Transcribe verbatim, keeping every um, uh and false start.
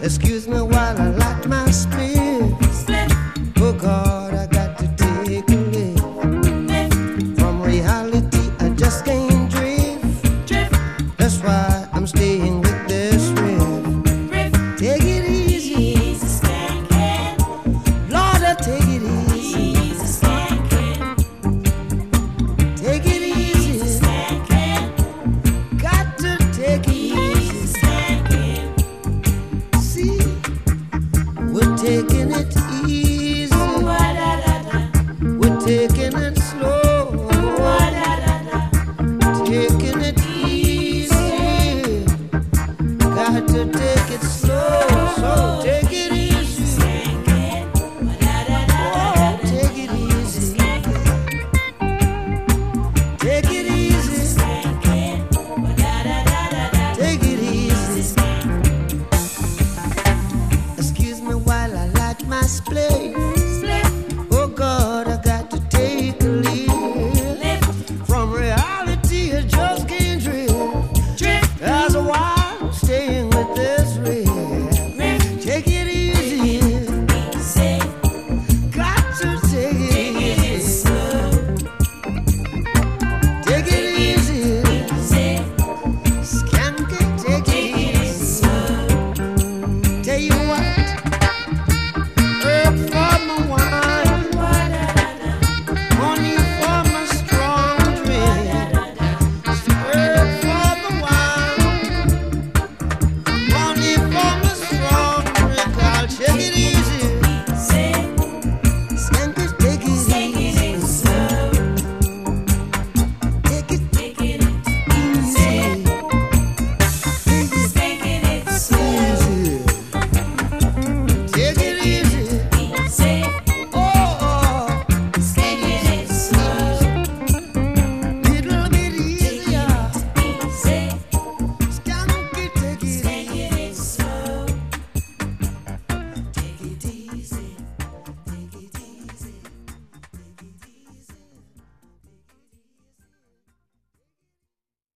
Excuse me while I light my spit. Oh God, I got to take a lift. From reality, I just can't drift. That's why I'm staying with this riff. Take it easy, Lord, I take it easy. Take it easy, got to take it easy. See, we're taking it easy, we're taking it slow, taking it easy, got to take it slow, so take